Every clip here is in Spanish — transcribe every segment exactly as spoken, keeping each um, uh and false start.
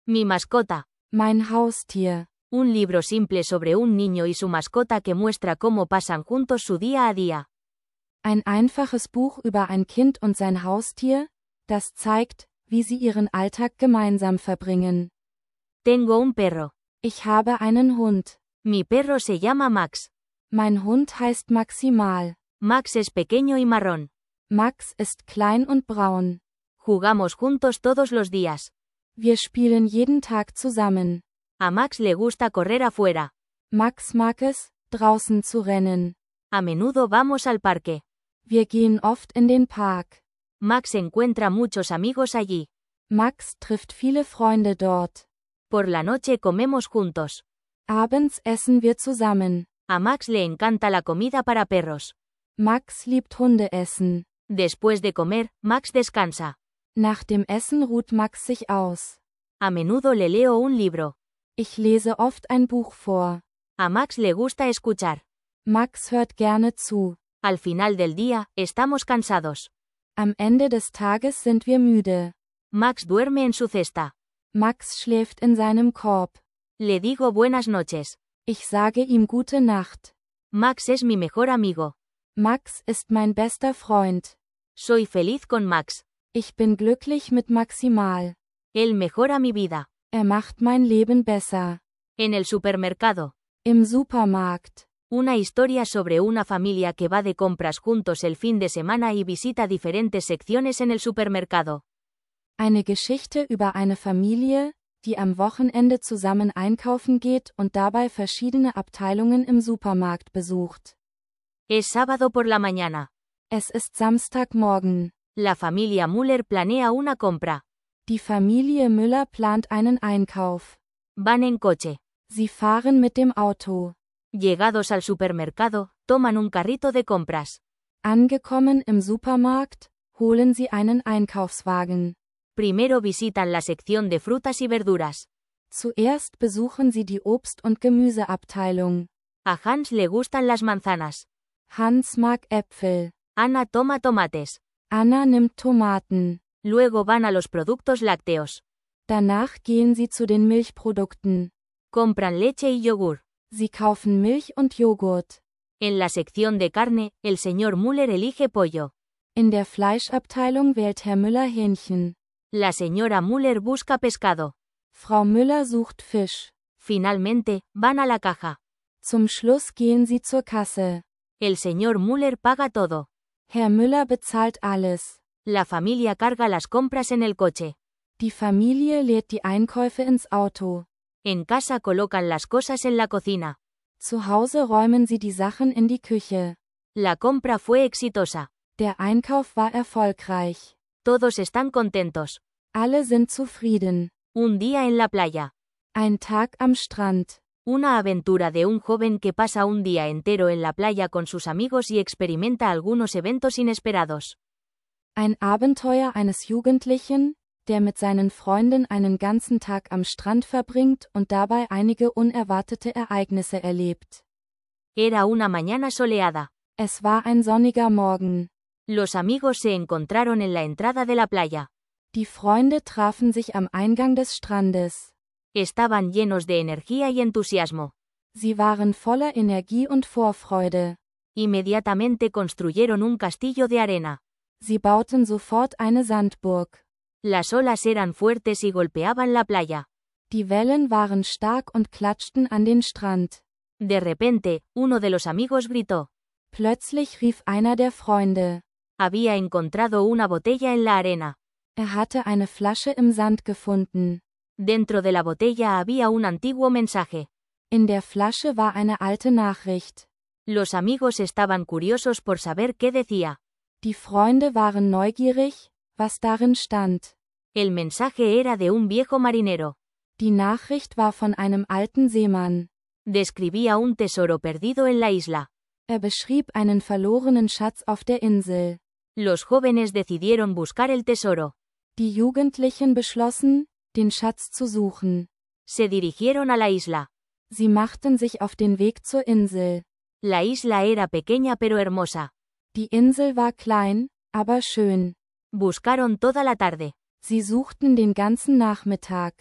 Mi mascota. Mein Haustier. Un libro simple sobre un niño y su mascota que muestra cómo pasan juntos su día a día. Ein einfaches Buch über ein Kind und sein Haustier, das zeigt, wie sie ihren Alltag gemeinsam verbringen. Tengo un perro. Ich habe einen Hund. Mi perro se llama Max. Mein Hund heißt Maximal. Max es pequeño y marrón. Max ist klein und braun. Jugamos juntos todos los días. Wir spielen jeden Tag zusammen. A Max le gusta correr afuera. Max mag es, draußen zu rennen. A menudo vamos al parque. Wir gehen oft in den Park. Max encuentra muchos amigos allí. Max trifft viele Freunde dort. Por la noche comemos juntos. Abends essen wir zusammen. A Max le encanta la comida para perros. Max liebt Hundeessen. Después de comer, Max descansa. Nach dem Essen ruht Max sich aus. A menudo le leo un libro. Ich lese oft ein Buch vor. A Max le gusta escuchar. Max hört gerne zu. Al final del día, estamos cansados. Am Ende des Tages sind wir müde. Max duerme en su cesta. Max schläft in seinem Korb. Le digo buenas noches. Ich sage ihm gute Nacht. Max es mi mejor amigo. Max ist mein bester Freund. Soy feliz con Max. Ich bin glücklich mit Maximal. Él mejora mi vida. Er macht mein Leben besser. En el supermercado. Im Supermarkt. Una historia sobre una familia que va de compras juntos el fin de semana y visita diferentes secciones en el supermercado. Eine Geschichte über eine Familie, die am Wochenende zusammen einkaufen geht und dabei verschiedene Abteilungen im Supermarkt besucht. Es sábado por la mañana. Es ist Samstagmorgen. La familia Müller planea una compra. Die Familie Müller plant einen Einkauf. Van en coche. Sie fahren mit dem Auto. Llegados al supermercado, toman un carrito de compras. Angekommen im Supermarkt, holen sie einen Einkaufswagen. Primero visitan la sección de frutas y verduras. Zuerst besuchen sie die Obst- und Gemüseabteilung. A Hans le gustan las manzanas. Hans mag Äpfel. Anna toma tomates. Anna nimmt Tomaten. Luego van a los productos lácteos. Danach gehen sie zu den Milchprodukten. Compran leche y yogur. Sie kaufen Milch und Joghurt. En la sección de carne, el señor Müller elige pollo. In der Fleischabteilung wählt Herr Müller Hähnchen. La señora Müller busca pescado. Frau Müller sucht Fisch. Finalmente, van a la caja. Zum Schluss gehen sie zur Kasse. El señor Müller paga todo. Herr Müller bezahlt alles. La familia carga las compras en el coche. Die Familie lädt die Einkäufe ins Auto. En casa colocan las cosas en la cocina. Zu Hause räumen sie die Sachen in die Küche. La compra fue exitosa. Der Einkauf war erfolgreich. Todos están contentos. Alle sind zufrieden. Un día en la playa. Ein Tag am Strand. Una aventura de un joven que pasa un día entero en la playa con sus amigos y experimenta algunos eventos inesperados. Ein Abenteuer eines Jugendlichen, der mit seinen Freunden einen ganzen Tag am Strand verbringt und dabei einige unerwartete Ereignisse erlebt. Era una mañana soleada. Es war ein sonniger Morgen. Los amigos se encontraron en la entrada de la playa. Die Freunde trafen sich am Eingang des Strandes. Estaban llenos de energía y entusiasmo. Sie waren voller Energie und Vorfreude. Inmediatamente construyeron un castillo de arena. Sie bauten sofort eine Sandburg. Las olas eran fuertes y golpeaban la playa. Die Wellen waren stark und klatschten an den Strand. De repente, uno de los amigos gritó. Plötzlich rief einer der Freunde. Había encontrado una botella en la arena. Er hatte eine Flasche im Sand gefunden. Dentro de la botella había un antiguo mensaje. In der Flasche war eine alte Nachricht. Los amigos estaban curiosos por saber qué decía. Die Freunde waren neugierig, was darin stand. El mensaje era de un viejo marinero. Die Nachricht war von einem alten Seemann. Describía un tesoro perdido en la isla. Er beschrieb einen verlorenen Schatz auf der Insel. Los jóvenes decidieron buscar el tesoro. Die Jugendlichen beschlossen, den Schatz zu suchen. Se dirigieron a la isla. Sie machten sich auf den Weg zur Insel. La isla era pequeña pero hermosa. Die Insel war klein, aber schön. Buscaron toda la tarde. Sie suchten den ganzen Nachmittag.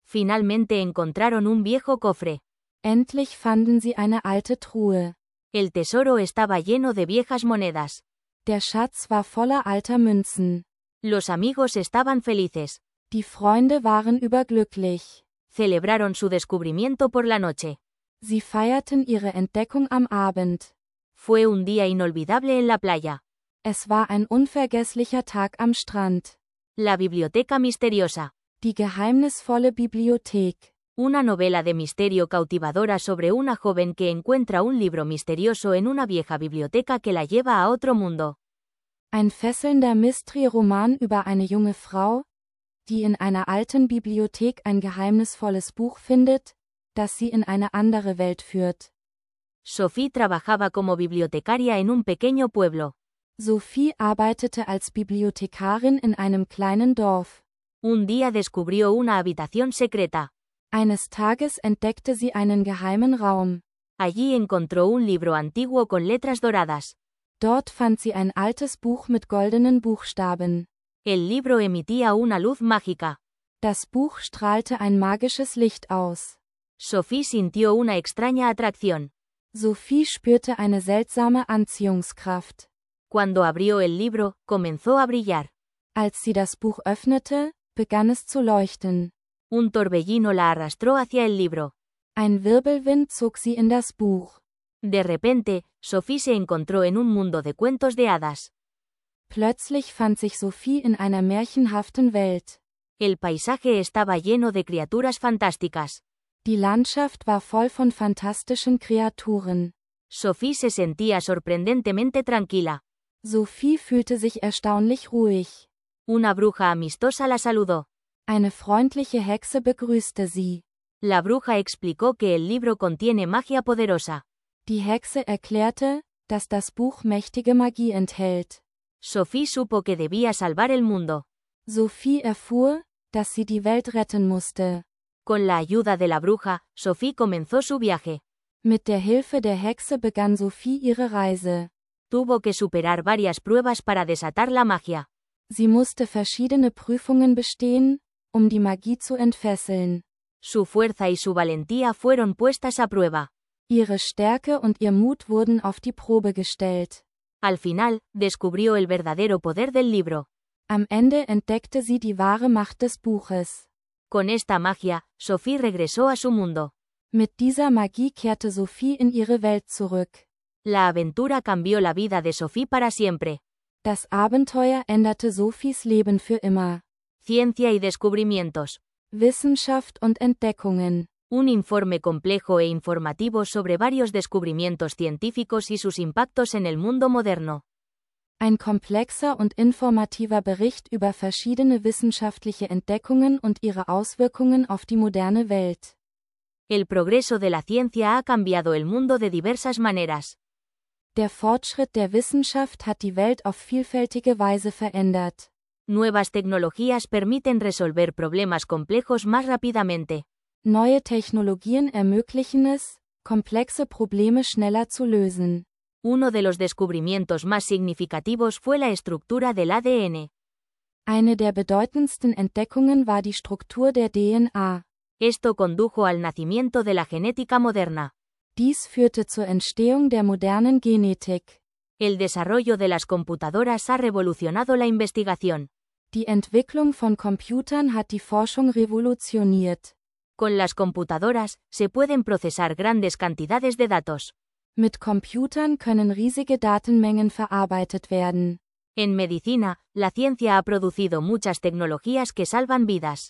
Finalmente encontraron un viejo cofre. Endlich fanden sie eine alte Truhe. El tesoro estaba lleno de viejas monedas. Der Schatz war voller alter Münzen. Los amigos estaban felices. Die Freunde waren überglücklich. Celebraron su descubrimiento por la noche. Sie feierten ihre Entdeckung am Abend. Fue un día inolvidable en la playa. Es war ein unvergesslicher Tag am Strand. La biblioteca misteriosa. Die geheimnisvolle Bibliothek. Una novela de misterio cautivadora sobre una joven que encuentra un libro misterioso en una vieja biblioteca que la lleva a otro mundo. Ein fesselnder Mystery-Roman über eine junge Frau, die in einer alten Bibliothek ein geheimnisvolles Buch findet, das sie in eine andere Welt führt. Sophie trabajaba como bibliotecaria en un pequeño pueblo. Sophie arbeitete als Bibliothekarin in einem kleinen Dorf. Un día descubrió una habitación secreta. Eines Tages entdeckte sie einen geheimen Raum. Allí encontró un libro antiguo con letras doradas. Dort fand sie ein altes Buch mit goldenen Buchstaben. El libro emitía una luz mágica. Das Buch strahlte ein magisches Licht aus. Sophie sintió una extraña atracción. Sophie spürte eine seltsame Anziehungskraft. Cuando abrió el libro, comenzó a brillar. Als sie das Buch öffnete, begann es zu leuchten. Un torbellino la arrastró hacia el libro. Ein Wirbelwind zog sie in das Buch. De repente, Sophie se encontró en un mundo de cuentos de hadas. Plötzlich fand sich Sophie in einer märchenhaften Welt. El paisaje estaba lleno de criaturas fantásticas. Die Landschaft war voll von fantastischen Kreaturen. Sophie se sentía sorprendentemente tranquila. Sophie fühlte sich erstaunlich ruhig. Una bruja amistosa la saludó. Eine freundliche Hexe begrüßte sie. La bruja explicó que el libro contiene magia poderosa. Die Hexe erklärte, dass das Buch mächtige Magie enthält. Sophie supo que debía salvar el mundo. Sophie erfuhr, dass sie die Welt retten musste. Con la ayuda de la bruja, Sophie comenzó su viaje. Mit der Hilfe der Hexe begann Sophie ihre Reise. Tuvo que superar varias pruebas para desatar la magia. Sie musste verschiedene Prüfungen bestehen, um die Magie zu entfesseln. Su fuerza y su valentía fueron puestas a prueba. Ihre Stärke und ihr Mut wurden auf die Probe gestellt. Al final, descubrió el verdadero poder del libro. Am Ende entdeckte sie die wahre Macht des Buches. Con esta magia, Sophie regresó a su mundo. Mit dieser Magie kehrte Sophie in ihre Welt zurück. La aventura cambió la vida de Sophie para siempre. Das Abenteuer änderte Sophies Leben für immer. Ciencia y descubrimientos. Wissenschaft und Entdeckungen. Un informe complejo e informativo sobre varios descubrimientos científicos y sus impactos en el mundo moderno. Ein komplexer und informativer Bericht über verschiedene wissenschaftliche Entdeckungen und ihre Auswirkungen auf die moderne Welt. El progreso de la ciencia ha cambiado el mundo de diversas maneras. Der Fortschritt der Wissenschaft hat die Welt auf vielfältige Weise verändert. Nuevas tecnologías permiten resolver problemas complejos más rápidamente. Neue Technologien ermöglichen es, komplexe Probleme schneller zu lösen. Uno de los descubrimientos más significativos fue la estructura del A D N. Eine der bedeutendsten Entdeckungen war die Struktur der D N A. Esto condujo al nacimiento de la genética moderna. Dies führte zur Entstehung der modernen Genetik. El desarrollo de las computadoras ha revolucionado la investigación. Die Entwicklung von Computern hat die Forschung revolutioniert. Con las computadoras, se pueden procesar grandes cantidades de datos. Mit Computern können riesige Datenmengen verarbeitet werden. En medicina, la ciencia ha producido muchas tecnologías que salvan vidas.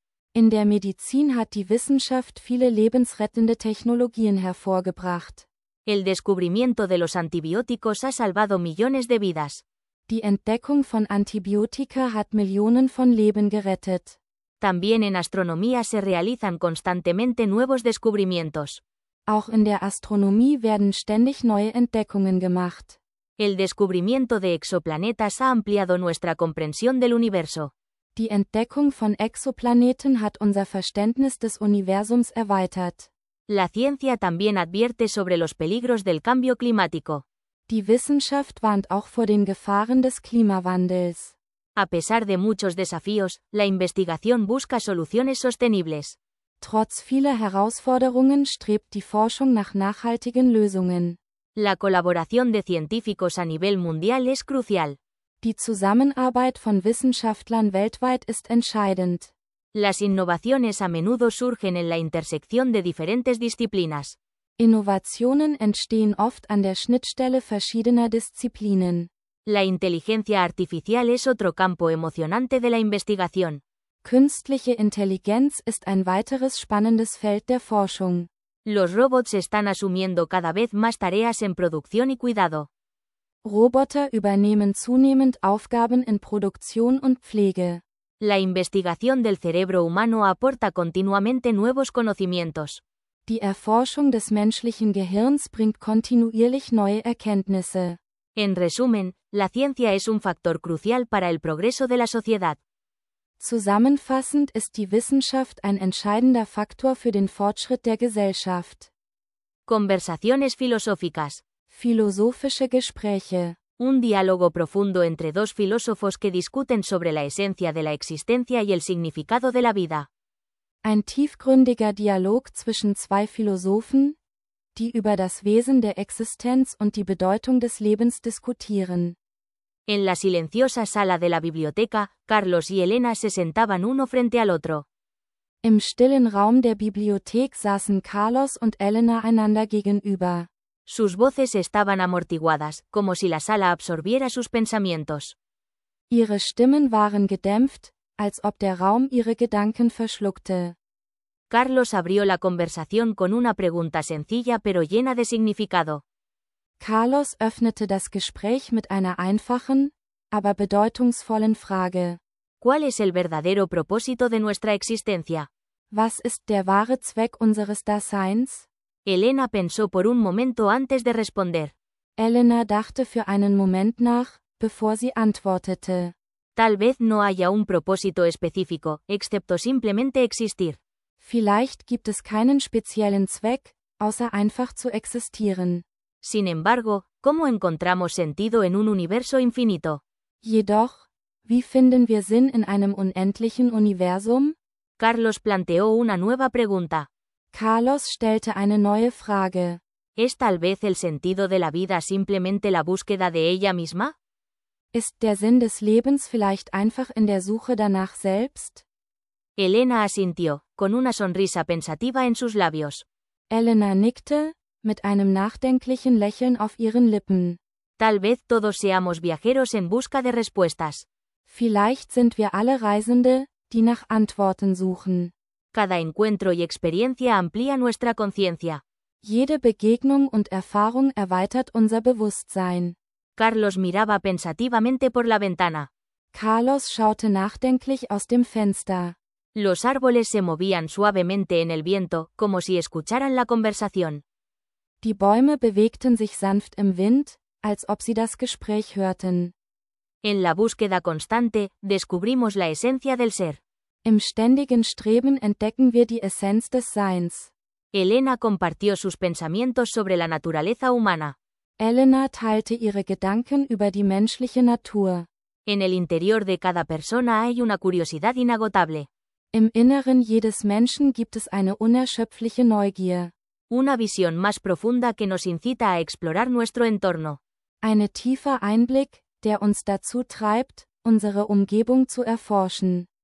In der Medizin hat die Wissenschaft viele lebensrettende Technologien hervorgebracht. El descubrimiento de los antibióticos ha salvado millones de vidas. Die Entdeckung von Antibiotika hat Millionen von Leben gerettet. También en astronomía se realizan constantemente nuevos descubrimientos. Auch in der Astronomie werden ständig neue Entdeckungen gemacht. El descubrimiento de exoplanetas ha ampliado nuestra comprensión del universo. Die Entdeckung von Exoplaneten hat unser Verständnis des Universums erweitert. La ciencia también advierte sobre los peligros del cambio climático. Die Wissenschaft warnt auch vor den Gefahren des Klimawandels. A pesar de muchos desafíos, la investigación busca soluciones sostenibles. Trotz vieler Herausforderungen strebt die Forschung nach nachhaltigen Lösungen. La colaboración de científicos a nivel mundial es crucial. Die Zusammenarbeit von Wissenschaftlern weltweit ist entscheidend. Las innovaciones a menudo surgen en la intersección de diferentes disciplinas. Innovationen entstehen oft an der Schnittstelle verschiedener Disziplinen. La inteligencia artificial es otro campo emocionante de la investigación. Künstliche Intelligenz ist ein weiteres spannendes Feld der Forschung. Los robots están asumiendo cada vez más tareas en producción y cuidado. Roboter übernehmen zunehmend Aufgaben in Produktion und Pflege. La investigación del cerebro humano aporta continuamente nuevos conocimientos. Die Erforschung des menschlichen Gehirns bringt kontinuierlich neue Erkenntnisse. En resumen, la ciencia es un factor crucial para el progreso de la sociedad. Zusammenfassend ist die Wissenschaft ein entscheidender Faktor für den Fortschritt der Gesellschaft. Conversaciones filosóficas. Philosophische Gespräche. Un diálogo profundo entre dos filósofos que discuten sobre la esencia de la existencia y el significado de la vida. Ein tiefgründiger Dialog zwischen zwei Philosophen, die über das Wesen der Existenz und die Bedeutung des Lebens diskutieren. En la silenciosa sala de la biblioteca, Carlos y Elena se sentaban uno frente al otro. Im stillen Raum der Bibliothek saßen Carlos und Elena einander gegenüber. Sus voces estaban amortiguadas, como si la sala absorbiera sus pensamientos. Ihre Stimmen waren gedämpft, als ob der Raum ihre Gedanken verschluckte. Carlos abrió la conversación con una pregunta sencilla pero llena de significado. Carlos öffnete das Gespräch mit einer einfachen, aber bedeutungsvollen Frage. ¿Cuál es el verdadero propósito de nuestra existencia? Was ist der wahre Zweck unseres Daseins? Elena pensó por un momento antes de responder. Elena dachte für einen Moment nach, bevor sie antwortete. Tal vez no haya un propósito específico, excepto simplemente existir. Vielleicht gibt es keinen speziellen Zweck, außer einfach zu existieren. Sin embargo, ¿cómo encontramos sentido en un universo infinito? Jedoch, wie finden wir Sinn in einem unendlichen Universum? Carlos planteó una nueva pregunta. Carlos stellte eine neue Frage. ¿Es tal vez el sentido de la vida simplemente la búsqueda de ella misma? Ist der Sinn des Lebens vielleicht einfach in der Suche danach selbst? Elena asintió, con una sonrisa pensativa en sus labios. Elena nickte, mit einem nachdenklichen Lächeln auf ihren Lippen. Tal vez todos seamos viajeros en busca de respuestas. Vielleicht sind wir alle Reisende, die nach Antworten suchen. Cada encuentro y experiencia amplía nuestra conciencia. Jede Begegnung und Erfahrung erweitert unser Bewusstsein. Carlos miraba pensativamente por la ventana. Carlos schaute nachdenklich aus dem Fenster. Los árboles se movían suavemente en el viento, como si escucharan la conversación. Die Bäume bewegten sich sanft im Wind, als ob sie das Gespräch hörten. En la búsqueda constante, descubrimos la esencia del ser. Im ständigen Streben entdecken wir die Essenz des Seins. Elena compartió sus pensamientos sobre la naturaleza humana. Elena teilte ihre Gedanken über die menschliche Natur. En el interior de cada persona hay una curiosidad inagotable. Im Inneren jedes Menschen gibt es eine unerschöpfliche Neugier. Una visión más profunda que nos incita a explorar nuestro entorno. Eine tiefer Einblick, der uns dazu treibt, unsere Umgebung zu erforschen.